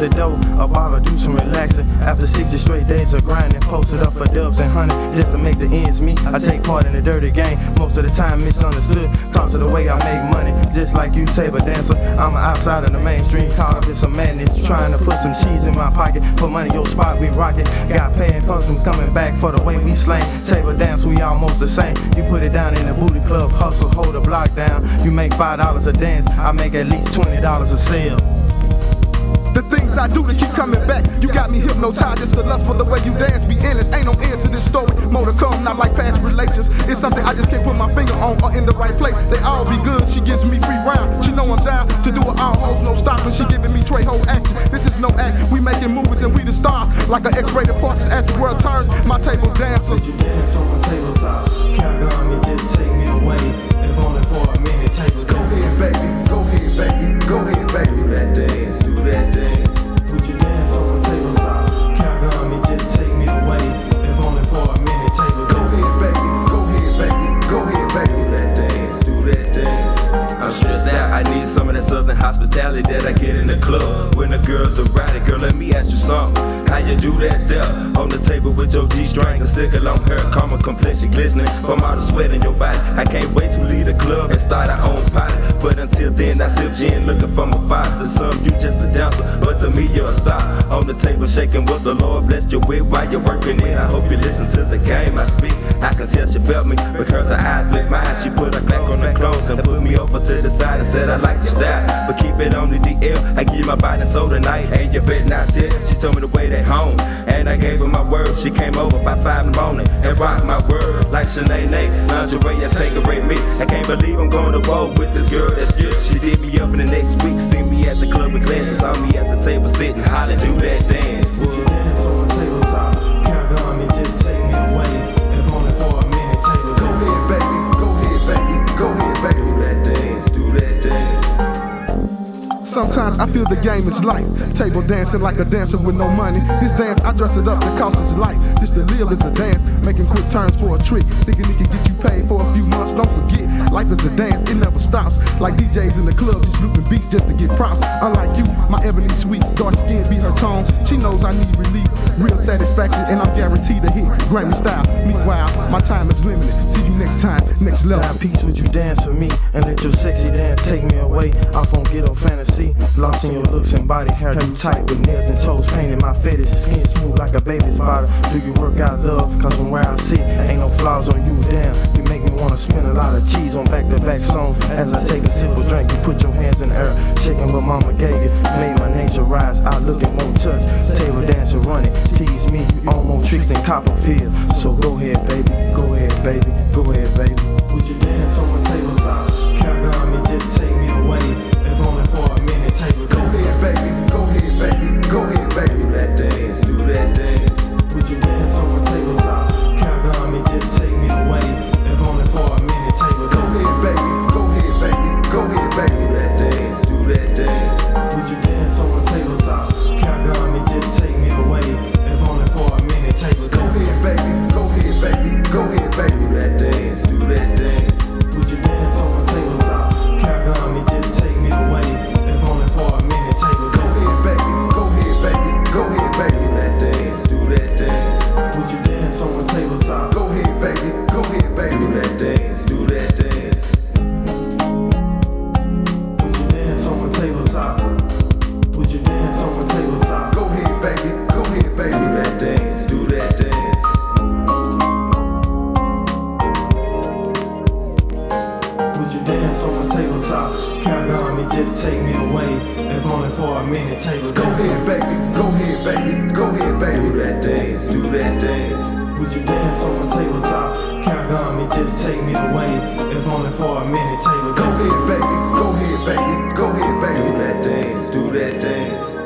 the dough, a bottle do some relaxing. After 60 straight days of grinding, posted up for dubs and honey just to make the ends meet. I take part in the dirty game, most of the time misunderstood, cause of the way I make money. Just like you, table dancer, I'm outside of the mainstream, caught up in some madness, trying to put some cheese in my pocket. For money, your spot we rock it. Got paying customs coming back for the way we slang. Table dance, we almost the same. You put it down in the booty club, hustle, hold the block down. You make $5 a dance, I make at least $20 a sale. The things I do to keep coming back, you got me hypnotized. Just the lust for the way you dance, be endless. Ain't no end to this story. More to come, not like past relations. It's something I just can't put my finger on or in the right place. They all be good, she gives me free round. She know I'm down to do it all hoes, no stopping. She giving me Trey whole action. This is no act, we making movies and we the star. Like an X-rated parts as the world turns, my table dancer. Would you dance on my tabletop? Count on me, just take me away. If only for a minute, table dance. Go ahead, baby, go ahead, baby, go ahead, baby. Do that dance, do that dance. Would you dance on my tabletop? Count on me, just take me away. If only for a minute, table dance. Go ahead, baby, go ahead, baby, go ahead, baby. Do that dance, do that dance. I'm stressed out, I need some of that southern hospitality that I get in the club. When the girls are riding, girl, let me ask you something. How you do that there? On the table with your G-string, a sickle on her, caramel complexion glistening from all the sweat in your body. I can't wait to leave the club and start our own party. But until then, I sip gin, looking for my fire. To some, you just a dancer, but to me, you're a star. On the table, shaking what the Lord blessed you with while you're working it. I hope you listen to the game I speak. I can tell she felt me because her eyes met mine. She put her back on her clothes and put me over to the side and said, I like your style, but keep it on the DL. I give you my body and soul tonight, and you better not tell. She told me the way they home, and I gave her my word. She came over by 5 in the morning and rocked my world like Sinead. Lingerie, I take away me. I can't believe I'm going to war with this girl that's good. She did me up in the next week, see me at the club with glasses, saw me at the table sitting, holler, do that dance. Would you dance on my tabletop? Count on me, just take me away. If only for a minute, table dance. Go ahead, baby, go ahead, baby, go ahead, baby. Do that dance, do that dance. Sometimes I feel the game is light. Table dancing like a dancer with no money. This dance, I dress it up, the cost is life. Just to live is a dance, making quick turns for a trick. Thinking it can get you paid for a few months, don't forget. Life is a dance, it never stops. Like DJs in the club, just looping beats just to get props. Unlike you, my ebony sweet, dark skin be her tone. She knows I need relief, real satisfaction, and I'm guaranteed to hit Grammy style. Meanwhile, my time is limited. See you next time, next level. Now, peace, would you dance for me and let your sexy dance take me away off on ghetto fantasy? Lost in your looks and body, hair too tight with nails and toes painted. My fetish, skin smooth like a baby's bottle. Do you work out love? Cause from where I sit, ain't no flaws on you, damn. You make me wanna spend a lot of cheese on back-to-back songs. As I take a sip of drink, you put your hands in the air, shaking what mama gave you. Made my nature rise, I look and won't touch. Table dancing, running, tease me, you own more tricks than Copperfield. So go ahead, baby, go ahead, baby, go ahead, baby. Would you dance on my tabletop? Count on me, just take me away. If only for a minute, table dance. Go ahead, baby, go ahead, baby, go ahead, baby. Do that dance, do that dance. Would you dance on my tabletop? Count on me, just take me away. If only for a minute, table Go dance. ahead, baby, go ahead, baby, go ahead, baby. Do that dance, do that dance. Would you dance on my tabletop? Count on me, just take me away. If only for a minute, table Go dance. ahead, baby, go ahead, baby, go ahead, baby. Do that dance, do that dance. Would you dance on my tabletop? Count on me, just take me away. If only for a minute, table Go dance. ahead, baby, go ahead, baby, go ahead, baby. Do that dance, do that dance. Would you dance on my tabletop? Go ahead, baby, go ahead, baby. Do that dance, do that dance. Would you dance on my tabletop? Would you dance on my tabletop? Go ahead, baby, go ahead, baby. Do that dance, do that dance. Would you dance on my tabletop? Count on me, just take me away. If only for a minute, table Go dance. ahead, baby, go ahead, baby, go ahead, baby. Do that dance, do that dance. Would you dance on my tabletop? Count on me, just take me away. If only for a minute, table Go dance. ahead, baby, go ahead, baby, go ahead, baby. Do that dance, do that dance.